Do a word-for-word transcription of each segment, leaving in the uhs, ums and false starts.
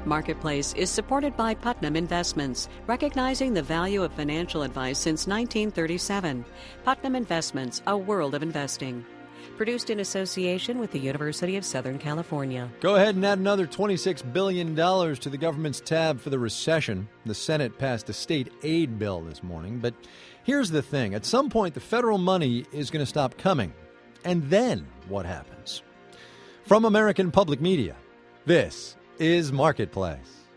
Marketplace is supported by Putnam Investments, recognizing the value of financial advice since nineteen thirty-seven. Putnam Investments, a world of investing. Produced in association with the University of Southern California. Go ahead and add another twenty-six billion dollars to the government's tab for the recession. The Senate passed a state aid bill this morning. But here's the thing. At some point, the federal money is going to stop coming. And then what happens? From American Public Media, this is Marketplace.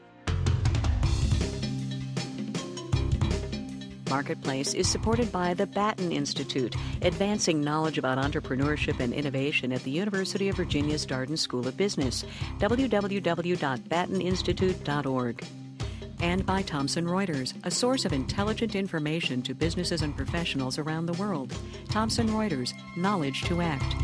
Marketplace is supported by the Batten Institute, advancing knowledge about entrepreneurship and innovation at the University of Virginia's Darden School of Business, w w w dot batten institute dot org. And by Thomson Reuters, a source of intelligent information to businesses and professionals around the world. Thomson Reuters, knowledge to act.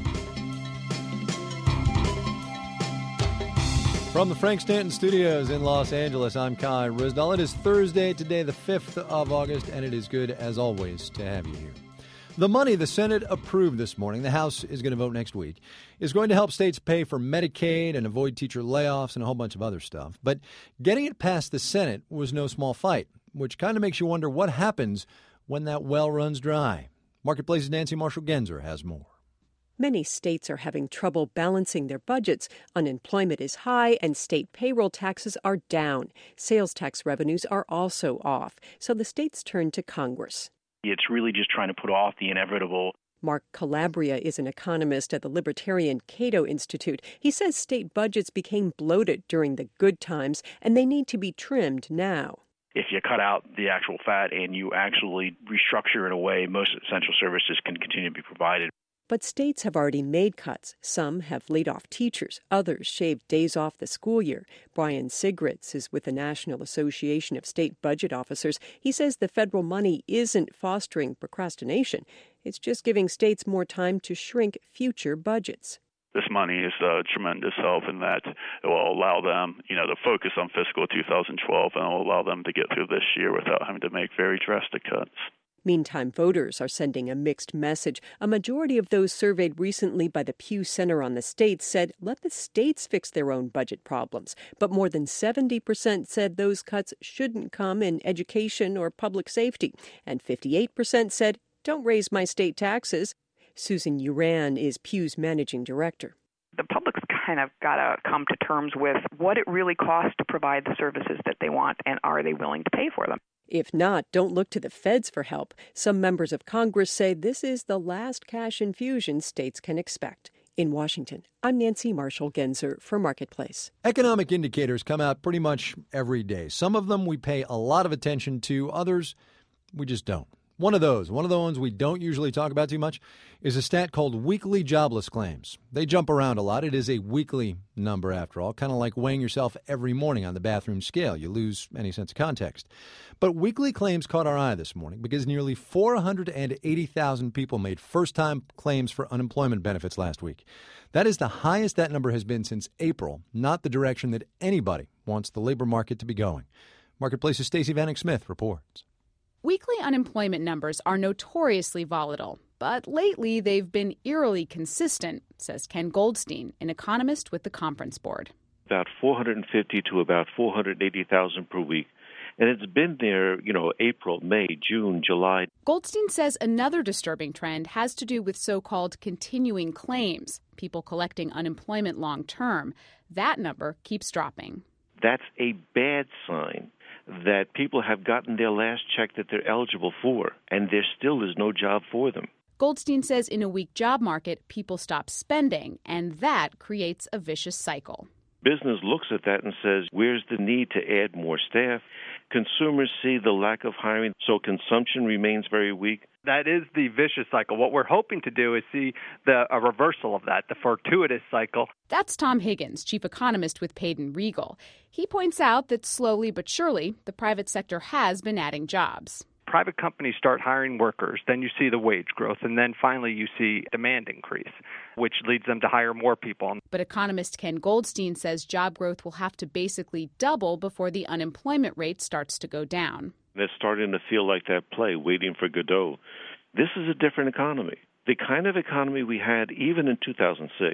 From the Frank Stanton Studios in Los Angeles, I'm Kai Ryssdal. It is Thursday, today the fifth of August, and it is good, as always, to have you here. The money the Senate approved this morning, the House is going to vote next week, is going to help states pay for Medicaid and avoid teacher layoffs and a whole bunch of other stuff. But getting it past the Senate was no small fight, which kind of makes you wonder what happens when that well runs dry. Marketplace's Nancy Marshall-Genzer has more. Many states are having trouble balancing their budgets. Unemployment is high and state payroll taxes are down. Sales tax revenues are also off. So the states turn to Congress. It's really just trying to put off the inevitable. Mark Calabria is an economist at the libertarian Cato Institute. He says state budgets became bloated during the good times and they need to be trimmed now. If you cut out the actual fat and you actually restructure in a way, most essential services can continue to be provided. But states have already made cuts. Some have laid off teachers. Others shaved days off the school year. Brian Sigritz is with the National Association of State Budget Officers. He says the federal money isn't fostering procrastination. It's just giving states more time to shrink future budgets. This money is a tremendous help in that it will allow them, you know, to focus on fiscal two thousand twelve, and it will allow them to get through this year without having to make very drastic cuts. Meantime, voters are sending a mixed message. A majority of those surveyed recently by the Pew Center on the States said, let the states fix their own budget problems. But more than seventy percent said those cuts shouldn't come in education or public safety. And fifty-eight percent said, don't raise my state taxes. Susan Uran is Pew's managing director. The public's kind of got to come to terms with what it really costs to provide the services that they want, and are they willing to pay for them? If not, don't look to the feds for help. Some members of Congress say this is the last cash infusion states can expect. In Washington, I'm Nancy Marshall-Genzer for Marketplace. Economic indicators come out pretty much every day. Some of them we pay a lot of attention to, others we just don't. One of those, one of the ones we don't usually talk about too much, is a stat called weekly jobless claims. They jump around a lot. It is a weekly number, after all, kind of like weighing yourself every morning on the bathroom scale. You lose any sense of context. But weekly claims caught our eye this morning because nearly four hundred eighty thousand people made first-time claims for unemployment benefits last week. That is the highest that number has been since April, not the direction that anybody wants the labor market to be going. Marketplace's Stacey Vanek Smith reports. Weekly unemployment numbers are notoriously volatile, but lately they've been eerily consistent, says Ken Goldstein, an economist with the Conference Board. About four hundred fifty to about four hundred eighty thousand per week. And it's been there, you know, April, May, June, July. Goldstein says another disturbing trend has to do with so-called continuing claims, people collecting unemployment long term. That number keeps dropping. That's a bad sign that people have gotten their last check that they're eligible for, and there still is no job for them. Goldstein says in a weak job market, people stop spending, and that creates a vicious cycle. Business looks at that and says, where's the need to add more staff? Consumers see the lack of hiring, so consumption remains very weak. That is the vicious cycle. What we're hoping to do is see the, a reversal of that, the fortuitous cycle. That's Tom Higgins, chief economist with Payden Regal. He points out that slowly but surely, the private sector has been adding jobs. Private companies start hiring workers, then you see the wage growth, and then finally you see demand increase, which leads them to hire more people. But economist Ken Goldstein says job growth will have to basically double before the unemployment rate starts to go down. It's starting to feel like that play, Waiting for Godot. This is a different economy. The kind of economy we had even in two thousand six,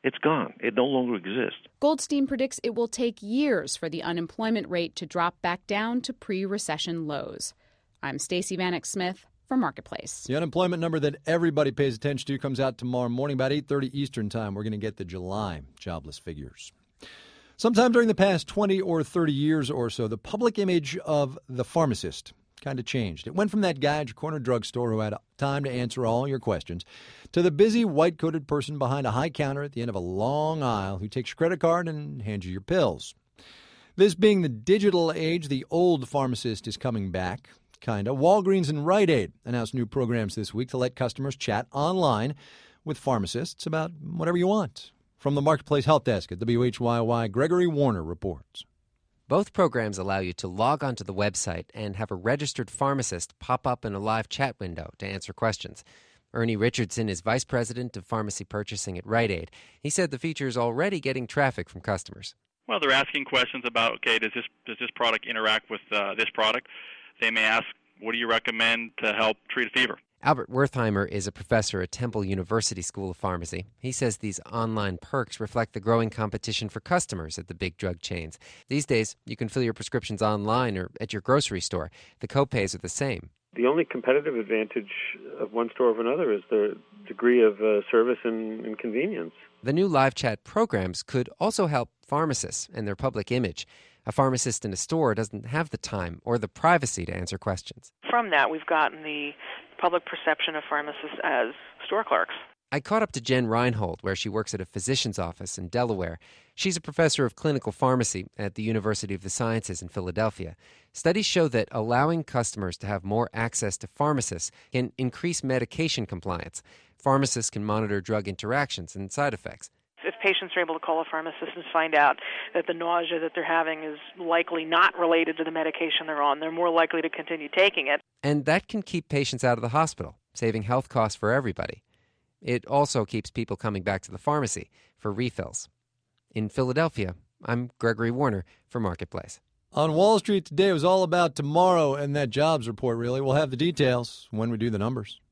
It's gone. It no longer exists. Goldstein predicts it will take years for the unemployment rate to drop back down to pre-recession lows. I'm Stacey Vanek Smith for Marketplace. The unemployment number that everybody pays attention to comes out tomorrow morning about eight thirty Eastern Time. We're going to get the July jobless figures. Sometime during the past twenty or thirty years or so, the public image of the pharmacist kind of changed. It went from that guy at your corner drugstore who had time to answer all your questions to the busy white-coated person behind a high counter at the end of a long aisle who takes your credit card and hands you your pills. This being the digital age, the old pharmacist is coming back, kind of. Walgreens and Rite Aid announced new programs this week to let customers chat online with pharmacists about whatever you want. From the Marketplace Health Desk at W H Y Y, Gregory Warner reports. Both programs allow you to log onto the website and have a registered pharmacist pop up in a live chat window to answer questions. Ernie Richardson is vice president of pharmacy purchasing at Rite Aid. He said the feature is already getting traffic from customers. Well, they're asking questions about, okay, does this does this product interact with uh, this product? They may ask, what do you recommend to help treat a fever? Albert Wertheimer is a professor at Temple University School of Pharmacy. He says these online perks reflect the growing competition for customers at the big drug chains. These days, you can fill your prescriptions online or at your grocery store. The copays are the same. The only competitive advantage of one store over another is the degree of uh, service and, and convenience. The new live chat programs could also help pharmacists and their public image. A pharmacist in a store doesn't have the time or the privacy to answer questions. From that, we've gotten the public perception of pharmacists as store clerks. I caught up to Jen Reinhold, where she works at a physician's office in Delaware. She's a professor of clinical pharmacy at the University of the Sciences in Philadelphia. Studies show that allowing customers to have more access to pharmacists can increase medication compliance. Pharmacists can monitor drug interactions and side effects. If patients are able to call a pharmacist and find out that the nausea that they're having is likely not related to the medication they're on, they're more likely to continue taking it. And that can keep patients out of the hospital, saving health costs for everybody. It also keeps people coming back to the pharmacy for refills. In Philadelphia, I'm Gregory Warner for Marketplace. On Wall Street today, it was all about tomorrow and that jobs report, really. We'll have the details when we do the numbers.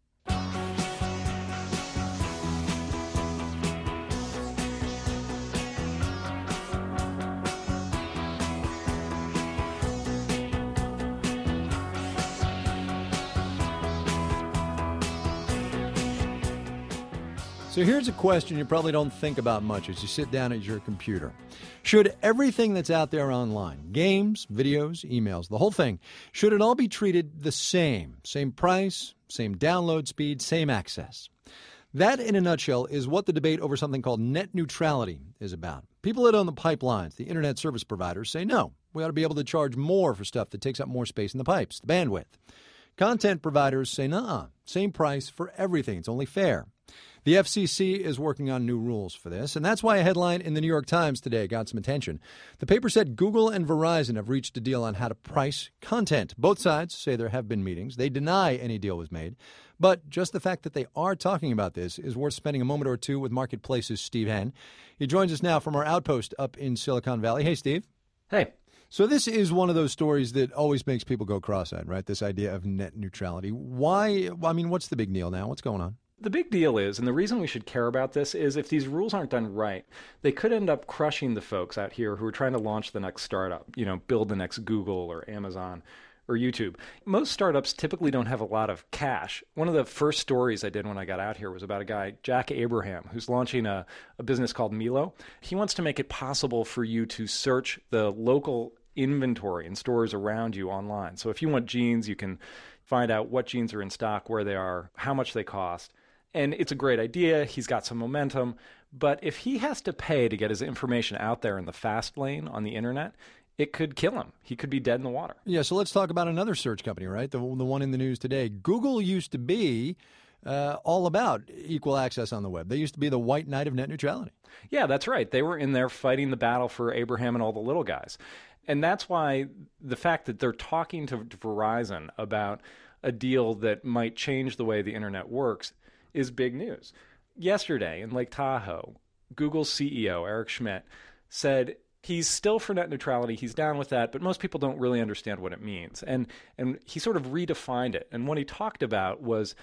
So here's a question you probably don't think about much as you sit down at your computer. Should everything that's out there online, games, videos, emails, the whole thing, should it all be treated the same? Same price, same download speed, same access? That, in a nutshell, is what the debate over something called net neutrality is about. People that own the pipelines, the internet service providers, say no. We ought to be able to charge more for stuff that takes up more space in the pipes, the bandwidth. Content providers say, nah, same price for everything. It's only fair. The F C C is working on new rules for this, and that's why a headline in the New York Times today got some attention. The paper said Google and Verizon have reached a deal on how to price content. Both sides say there have been meetings. They deny any deal was made. But just the fact that they are talking about this is worth spending a moment or two with Marketplace's Steve Henn. He joins us now from our outpost up in Silicon Valley. Hey, Steve. Hey. So this is one of those stories that always makes people go cross-eyed, right? This idea of net neutrality. Why? I mean, what's the big deal now? What's going on? The big deal is, and the reason we should care about this is if these rules aren't done right, they could end up crushing the folks out here who are trying to launch the next startup, you know, build the next Google or Amazon or YouTube. Most startups typically don't have a lot of cash. One of the first stories I did when I got out here was about a guy, Jack Abraham, who's launching a, a business called Milo. He wants to make it possible for you to search the local inventory in stores around you online. So if you want jeans, you can find out what jeans are in stock, where they are, how much they cost. And it's a great idea. He's got some momentum. But if he has to pay to get his information out there in the fast lane on the internet, it could kill him. He could be dead in the water. Yeah, so let's talk about another search company, right? The, the one in the news today. Google used to be uh, all about equal access on the web. They used to be the white knight of net neutrality. Yeah, that's right. They were in there fighting the battle for Abraham and all the little guys. And that's why the fact that they're talking to, to Verizon about a deal that might change the way the internet works is big news. Yesterday in Lake Tahoe, Google's C E O, Eric Schmidt, said he's still for net neutrality, he's down with that, but most people don't really understand what it means. And and he sort of redefined it. And what he talked about was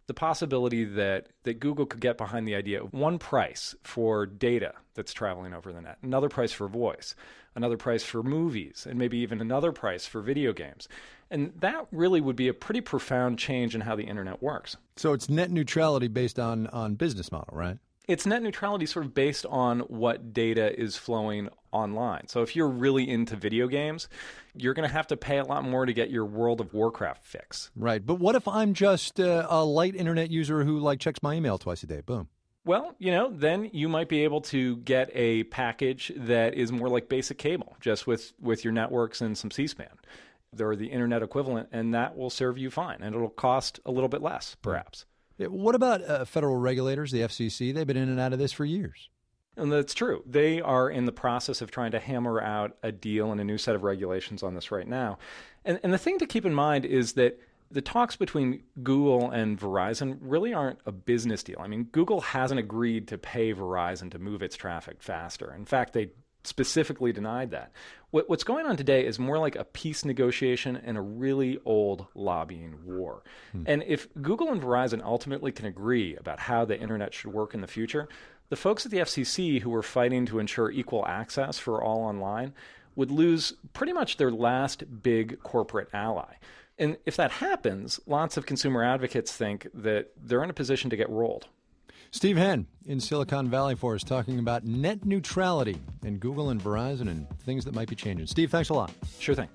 the possibility that, that Google could get behind the idea of one price for data that's traveling over the net, another price for voice, another price for movies, and maybe even another price for video games. And that really would be a pretty profound change in how the internet works. So it's net neutrality based on, on business model, right? It's net neutrality sort of based on what data is flowing online. So if you're really into video games, you're going to have to pay a lot more to get your World of Warcraft fix. Right. But what if I'm just uh, a light internet user who like checks my email twice a day? Boom. Well, you know, then you might be able to get a package that is more like basic cable, just with, with your networks and some C-SPAN. They're the internet equivalent, and that will serve you fine. And it'll cost a little bit less, perhaps. Yeah, what about uh, federal regulators, the F C C? They've been in and out of this for years. And that's true. They are in the process of trying to hammer out a deal and a new set of regulations on this right now. And, and the thing to keep in mind is that the talks between Google and Verizon really aren't a business deal. I mean, Google hasn't agreed to pay Verizon to move its traffic faster. In fact, they specifically denied that. What, what's going on today is more like a peace negotiation and a really old lobbying war. Hmm. And if Google and Verizon ultimately can agree about how the internet should work in the future, the folks at the F C C who were fighting to ensure equal access for all online would lose pretty much their last big corporate ally. And if that happens, lots of consumer advocates think that they're in a position to get rolled. Steve Henn in Silicon Valley for us, talking about net neutrality and Google and Verizon and things that might be changing. Steve, thanks a lot. Sure thing.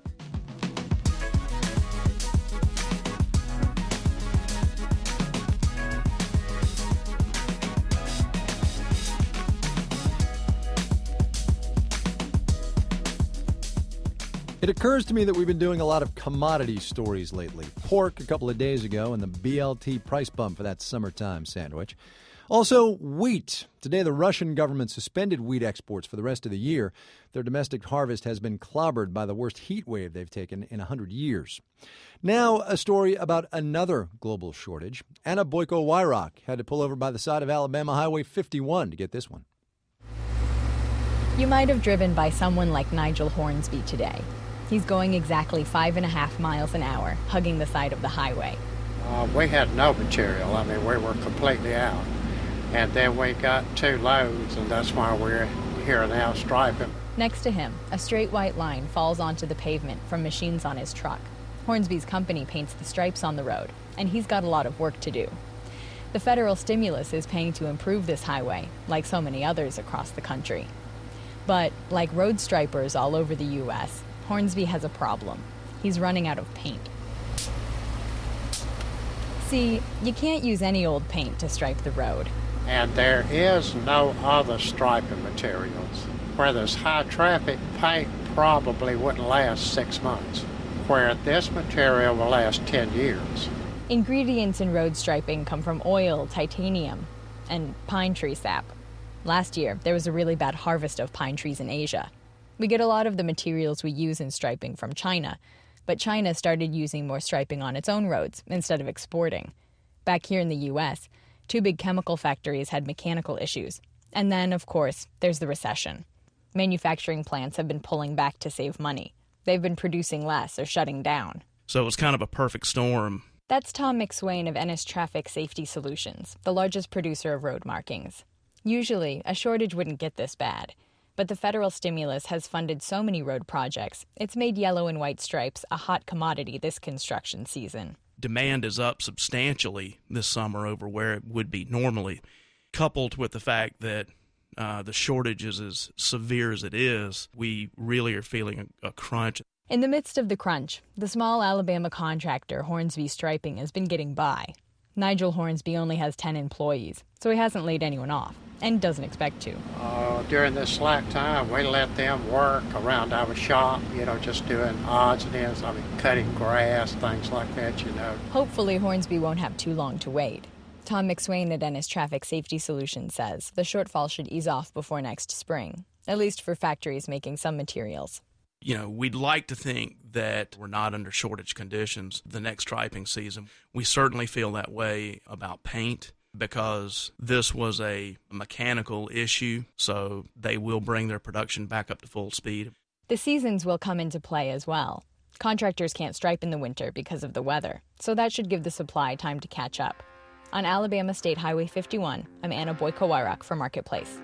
It occurs to me that we've been doing a lot of commodity stories lately. Pork a couple of days ago and the B L T price bump for that summertime sandwich. Also, wheat. Today, the Russian government suspended wheat exports for the rest of the year. Their domestic harvest has been clobbered by the worst heat wave they've taken in one hundred years. Now, a story about another global shortage. Anna Boyko-Wyrock had to pull over by the side of Alabama Highway fifty-one to get this one. You might have driven by someone like Nigel Hornsby today. He's going exactly five and a half miles an hour, hugging the side of the highway. Uh, we had no material. I mean, we were completely out. And then we got two loads, and that's why we're here now striping. Next to him, a straight white line falls onto the pavement from machines on his truck. Hornsby's company paints the stripes on the road, and he's got a lot of work to do. The federal stimulus is paying to improve this highway, like so many others across the country. But, like road stripers all over the U S, Hornsby has a problem. He's running out of paint. See, you can't use any old paint to stripe the road. And there is no other striping materials. Where there's high traffic, paint probably wouldn't last six months, where this material will last ten years. Ingredients in road striping come from oil, titanium, and pine tree sap. Last year, there was a really bad harvest of pine trees in Asia. We get a lot of the materials we use in striping from China, but China started using more striping on its own roads instead of exporting. Back here in the U S, two big chemical factories had mechanical issues. And then, of course, there's the recession. Manufacturing plants have been pulling back to save money. They've been producing less or shutting down. So it was kind of a perfect storm. That's Tom McSwain of Ennis Traffic Safety Solutions, the largest producer of road markings. Usually, a shortage wouldn't get this bad. But the federal stimulus has funded so many road projects, it's made yellow and white stripes a hot commodity this construction season. Demand is up substantially this summer over where it would be normally, coupled with the fact that uh, the shortage is as severe as it is. We really are feeling a, a crunch. In the midst of the crunch, the small Alabama contractor Hornsby Striping has been getting by. Nigel Hornsby only has ten employees, so he hasn't laid anyone off, and doesn't expect to. Uh, during this slack time, we let them work around our shop, you know, just doing odds and ends, I mean, cutting grass, things like that, you know. Hopefully Hornsby won't have too long to wait. Tom McSwain at Ennis Traffic Safety Solutions says the shortfall should ease off before next spring, at least for factories making some materials. You know, we'd like to think that we're not under shortage conditions the next striping season. We certainly feel that way about paint because this was a mechanical issue, so they will bring their production back up to full speed. The seasons will come into play as well. Contractors can't stripe in the winter because of the weather, so that should give the supply time to catch up. On Alabama State Highway fifty-one, I'm Anna Boyko-Wyrock for Marketplace.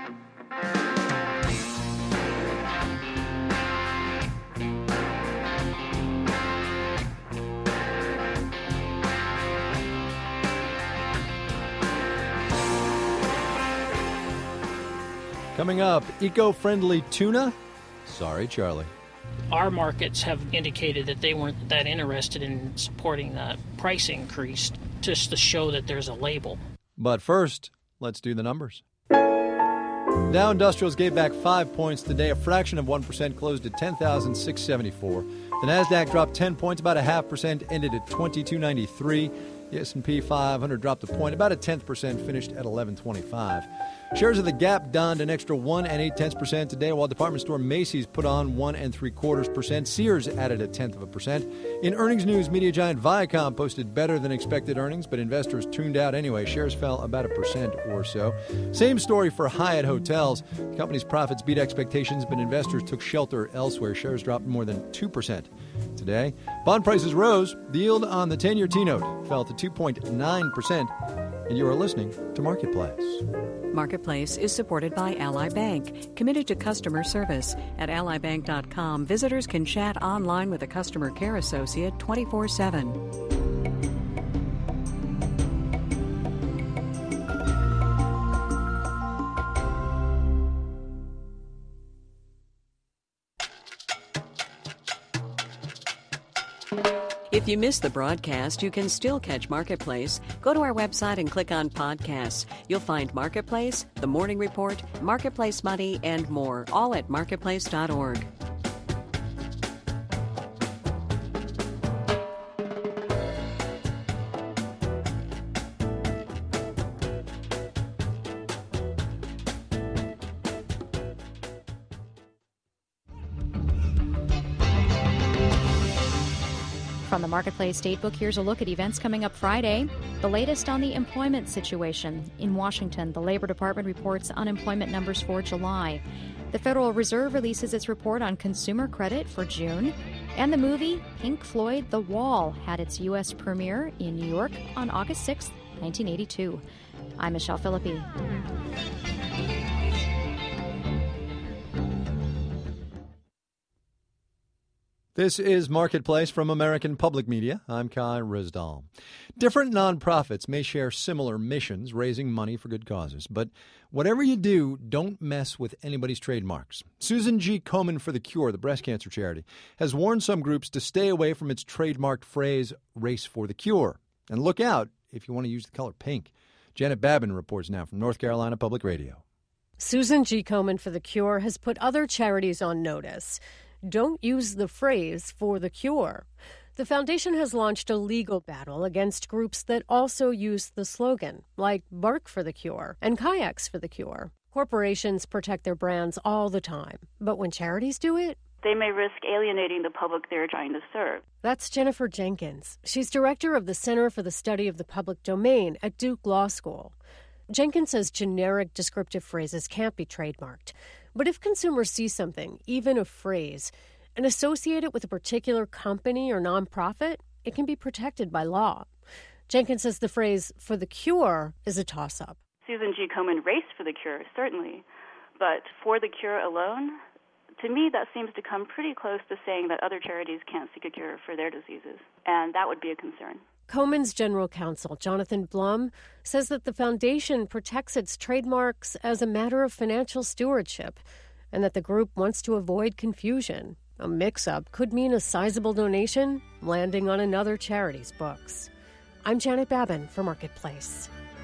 Coming up, eco-friendly tuna? Sorry, Charlie. Our markets have indicated that they weren't that interested in supporting the price increase, just to show that there's a label. But first, let's do the numbers. Dow Industrials gave back five points today, a fraction of one percent, closed at ten thousand six hundred seventy-four. The Nasdaq dropped ten points, about a half percent, ended at twenty-two ninety-three. The S and P five hundred dropped a point, about a tenth percent, finished at eleven twenty-five. Shares of the Gap donned an extra one and eight tenths percent today, while department store Macy's put on one and three quarters percent. Sears added a tenth of a percent. In earnings news, media giant Viacom posted better than expected earnings, but investors tuned out anyway. Shares fell about a percent or so. Same story for Hyatt Hotels. The company's profits beat expectations, but investors took shelter elsewhere. Shares dropped more than two percent today. Bond prices rose. The yield on the ten-year T-note fell to two point nine percent. And you are listening to Marketplace. Marketplace is supported by Ally Bank, committed to customer service. At ally bank dot com, visitors can chat online with a customer care associate twenty-four seven. If you missed the broadcast, you can still catch Marketplace. Go to our website and click on podcasts. You'll find Marketplace, The Morning Report, Marketplace Money, and more, all at marketplace dot org. From the Marketplace Datebook, here's a look at events coming up Friday. The latest on the employment situation. In Washington, the Labor Department reports unemployment numbers for July. The Federal Reserve releases its report on consumer credit for June. And the movie Pink Floyd The Wall had its U S premiere in New York on August sixth, nineteen eighty-two. I'm Michelle Philippi. This is Marketplace from American Public Media. I'm Kai Rizdal. Different nonprofits may share similar missions, raising money for good causes. But whatever you do, don't mess with anybody's trademarks. Susan G. Komen for the Cure, the breast cancer charity, has warned some groups to stay away from its trademarked phrase, Race for the Cure. And look out if you want to use the color pink. Janet Babin reports now from North Carolina Public Radio. Susan G. Komen for the Cure has put other charities on notice. Don't use the phrase for the cure. The foundation has launched a legal battle against groups that also use the slogan, like Bark for the Cure and Kayaks for the Cure. Corporations protect their brands all the time, but when charities do it, they may risk alienating the public they're trying to serve. That's Jennifer Jenkins. She's director of the Center for the Study of the Public Domain at Duke Law School. Jenkins says generic descriptive phrases can't be trademarked. But if consumers see something, even a phrase, and associate it with a particular company or nonprofit, it can be protected by law. Jenkins says the phrase, for the cure, is a toss-up. Susan G. Komen raced for the cure, certainly. But for the cure alone, to me, that seems to come pretty close to saying that other charities can't seek a cure for their diseases. And that would be a concern. Komen's general counsel, Jonathan Blum, says that the foundation protects its trademarks as a matter of financial stewardship and that the group wants to avoid confusion. A mix-up could mean a sizable donation landing on another charity's books. I'm Janet Babin for Marketplace.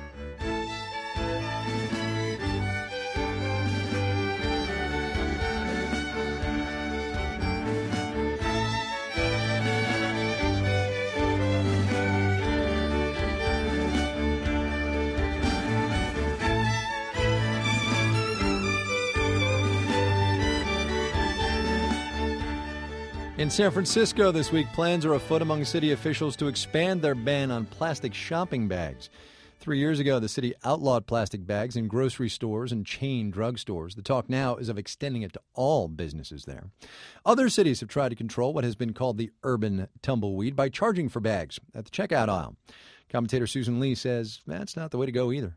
In San Francisco this week, plans are afoot among city officials to expand their ban on plastic shopping bags. Three years ago, the city outlawed plastic bags in grocery stores and chain drugstores. The talk now is of extending it to all businesses there. Other cities have tried to control what has been called the urban tumbleweed by charging for bags at the checkout aisle. Commentator Susan Lee says that's not the way to go either.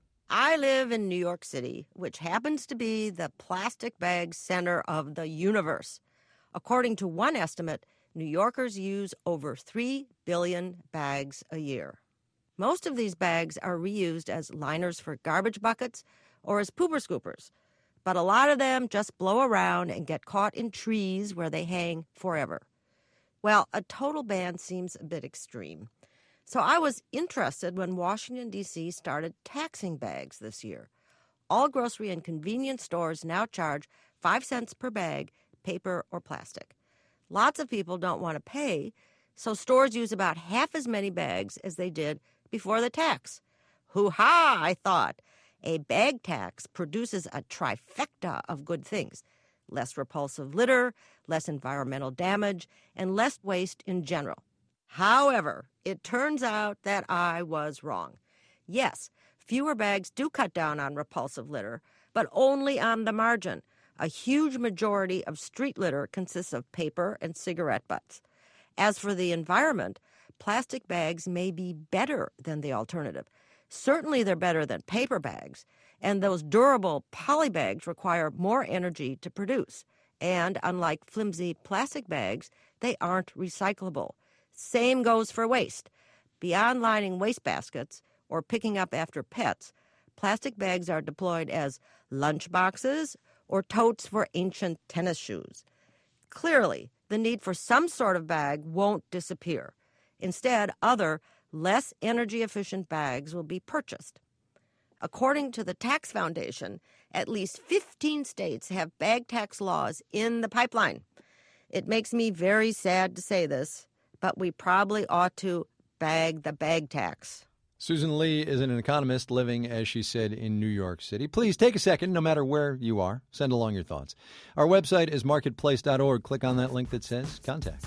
I live in New York City, which happens to be the plastic bag center of the universe. According to one estimate, New Yorkers use over three billion bags a year. Most of these bags are reused as liners for garbage buckets or as pooper scoopers, but a lot of them just blow around and get caught in trees where they hang forever. Well, a total ban seems a bit extreme. So I was interested when Washington, D C started taxing bags this year. All grocery and convenience stores now charge five cents per bag, paper or plastic. Lots of people don't want to pay, so stores use about half as many bags as they did before the tax. Hoo-ha, I thought. A bag tax produces a trifecta of good things. Less repulsive litter, less environmental damage, and less waste in general. However, it turns out that I was wrong. Yes, fewer bags do cut down on repulsive litter, but only on the margin. A huge majority of street litter consists of paper and cigarette butts. As for the environment, plastic bags may be better than the alternative. Certainly they're better than paper bags, and those durable poly bags require more energy to produce. And unlike flimsy plastic bags, they aren't recyclable. Same goes for waste. Beyond lining wastebaskets or picking up after pets, plastic bags are deployed as lunch boxes or totes for ancient tennis shoes. Clearly, the need for some sort of bag won't disappear. Instead, other, less energy-efficient bags will be purchased. According to the Tax Foundation, at least fifteen states have bag tax laws in the pipeline. It makes me very sad to say this, but we probably ought to bag the bag tax. Susan Lee is an economist living, as she said, in New York City. Please take a second, no matter where you are. Send along your thoughts. Our website is marketplace dot org. Click on that link that says Contact.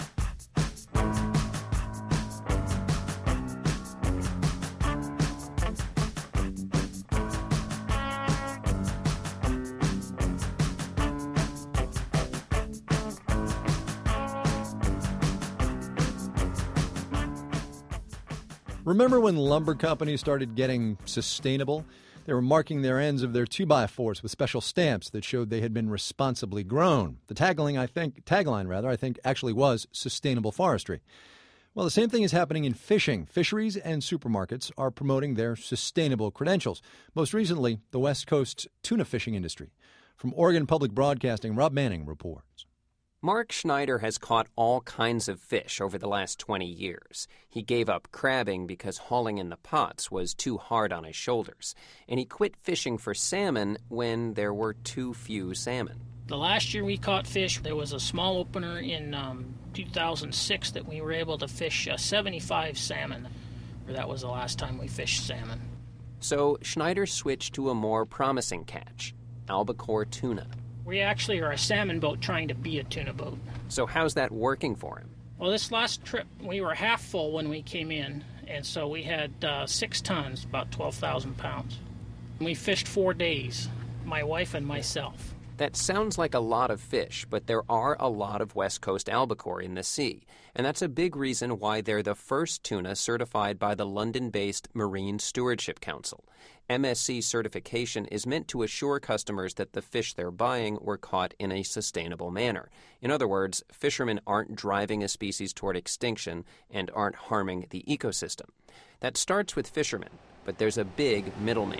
Remember when lumber companies started getting sustainable? They were marking their ends of their two by fours with special stamps that showed they had been responsibly grown. The tagline, I think, tagline rather, I think actually was sustainable forestry. Well, the same thing is happening in fishing. Fisheries and supermarkets are promoting their sustainable credentials. Most recently, the West Coast's tuna fishing industry. From Oregon Public Broadcasting, Rob Manning reports. Mark Schneider has caught all kinds of fish over the last twenty years. He gave up crabbing because hauling in the pots was too hard on his shoulders, and he quit fishing for salmon when there were too few salmon. The last year we caught fish, there was a small opener in um, two thousand six that we were able to fish uh, seventy-five salmon. Or that was the last time we fished salmon. So Schneider switched to a more promising catch, albacore tuna. We actually are a salmon boat trying to be a tuna boat. So how's that working for him? Well, this last trip, we were half full when we came in, and so we had uh, six tons, about twelve thousand pounds. We fished four days, my wife and myself. That sounds like a lot of fish, but there are a lot of West Coast albacore in the sea, and that's a big reason why they're the first tuna certified by the London-based Marine Stewardship Council. M S C certification is meant to assure customers that the fish they're buying were caught in a sustainable manner. In other words, fishermen aren't driving a species toward extinction and aren't harming the ecosystem. That starts with fishermen, but there's a big middleman.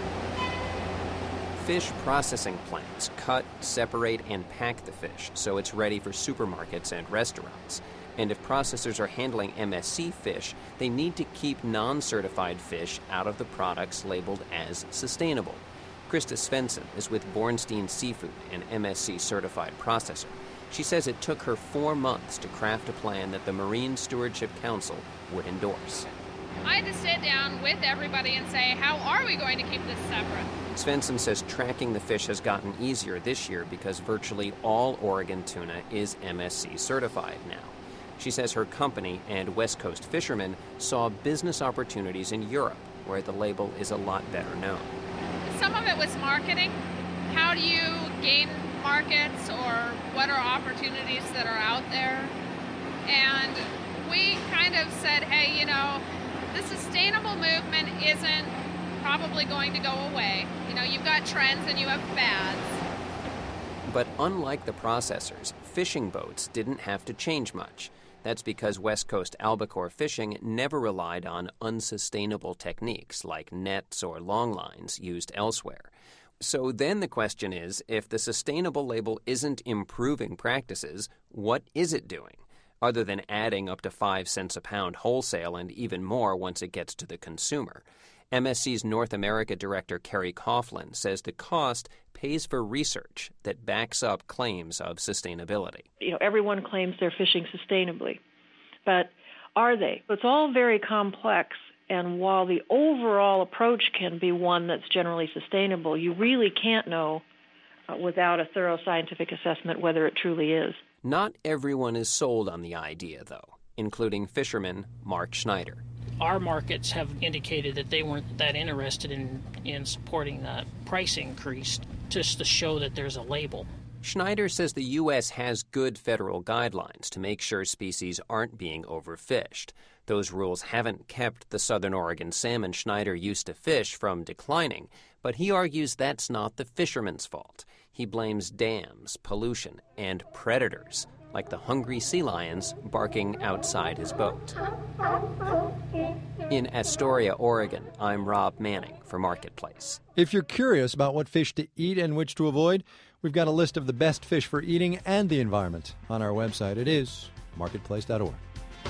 Fish processing plants cut, separate, and pack the fish so it's ready for supermarkets and restaurants. And if processors are handling M S C fish, they need to keep non-certified fish out of the products labeled as sustainable. Krista Svensson is with Bornstein Seafood, an M S C-certified processor. She says it took her four months to craft a plan that the Marine Stewardship Council would endorse. I had to sit down with everybody and say, how are we going to keep this separate? Svensson says tracking the fish has gotten easier this year because virtually all Oregon tuna is M S C certified now. She says her company and West Coast fishermen saw business opportunities in Europe where the label is a lot better known. Some of it was marketing. How do you gain markets, or what are opportunities that are out there? And we kind of said, hey, you know, the sustainable movement isn't probably going to go away. You know, you've got trends and you have fads. But unlike the processors, fishing boats didn't have to change much. That's because West Coast albacore fishing never relied on unsustainable techniques like nets or long lines used elsewhere. So then the question is, if the sustainable label isn't improving practices, what is it doing? Other than adding up to five cents a pound wholesale and even more once it gets to the consumer. M S C's North America Director Kerry Coughlin says the cost pays for research that backs up claims of sustainability. You know, everyone claims they're fishing sustainably, but are they? It's all very complex, and while the overall approach can be one that's generally sustainable, you really can't know uh, without a thorough scientific assessment whether it truly is. Not everyone is sold on the idea, though, including fisherman Mark Schneider. Our markets have indicated that they weren't that interested in, in supporting the price increase, just to show that there's a label. Schneider says the U S has good federal guidelines to make sure species aren't being overfished. Those rules haven't kept the southern Oregon salmon Schneider used to fish from declining, but he argues that's not the fishermen's fault. He blames dams, pollution, and predators, like the hungry sea lions barking outside his boat. In Astoria, Oregon, I'm Rob Manning for Marketplace. If you're curious about what fish to eat and which to avoid, we've got a list of the best fish for eating and the environment on our website. It is marketplace dot org.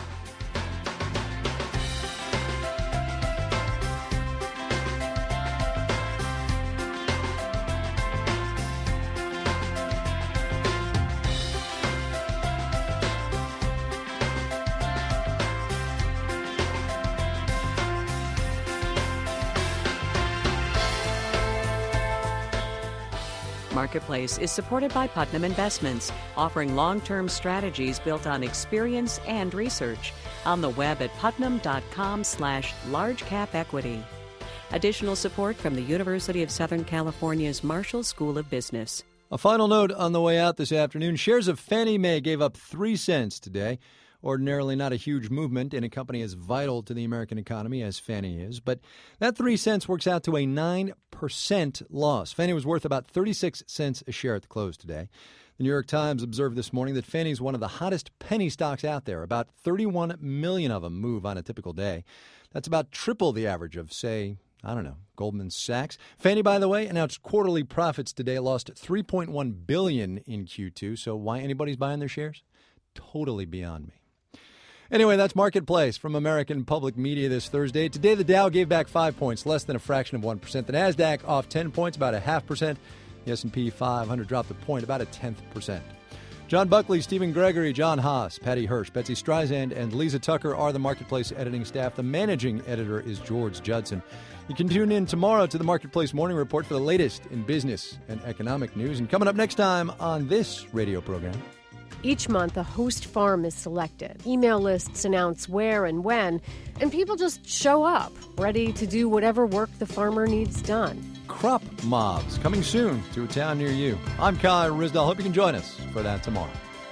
Marketplace is supported by Putnam Investments, offering long-term strategies built on experience and research. On the web at putnam.com slash large-cap-equity. Additional support from the University of Southern California's Marshall School of Business. A final note on the way out this afternoon. Shares of Fannie Mae gave up three cents today. Ordinarily not a huge movement in a company as vital to the American economy as Fannie is, but that three cents works out to a nine percent loss. Fannie was worth about thirty-six cents a share at the close today. The New York Times observed this morning that Fannie is one of the hottest penny stocks out there. About thirty-one million of them move on a typical day. That's about triple the average of, say, I don't know, Goldman Sachs. Fannie, by the way, announced quarterly profits today, lost three point one billion dollars in Q two. So why anybody's buying their shares? Totally beyond me. Anyway, that's Marketplace from American Public Media this Thursday. Today, the Dow gave back five points, less than a fraction of one percent. The NASDAQ off ten points, about a half percent. The S and P five hundred dropped a point, about a tenth percent. John Buckley, Stephen Gregory, John Haas, Patty Hirsch, Betsy Streisand, and Lisa Tucker are the Marketplace editing staff. The managing editor is George Judson. You can tune in tomorrow to the Marketplace Morning Report for the latest in business and economic news. And coming up next time on this radio program. Each month, a host farm is selected. Email lists announce where and when, and people just show up, ready to do whatever work the farmer needs done. Crop mobs coming soon to a town near you. I'm Kai Risdell. Hope you can join us for that tomorrow.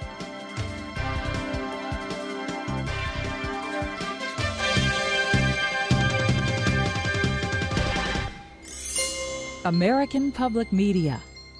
American Public Media.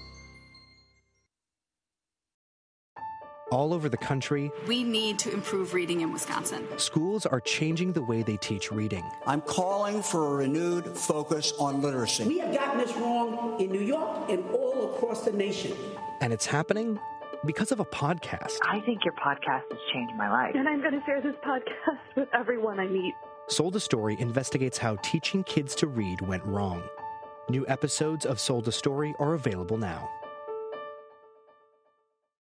All over the country, we need to improve reading in Wisconsin. Schools are changing the way they teach reading. I'm calling for a renewed focus on literacy. We have gotten this wrong in New York and all across the nation. And it's happening because of a podcast. I think your podcast has changed my life. And I'm going to share this podcast with everyone I meet. Sold a Story investigates how teaching kids to read went wrong. New episodes of Sold a Story are available now.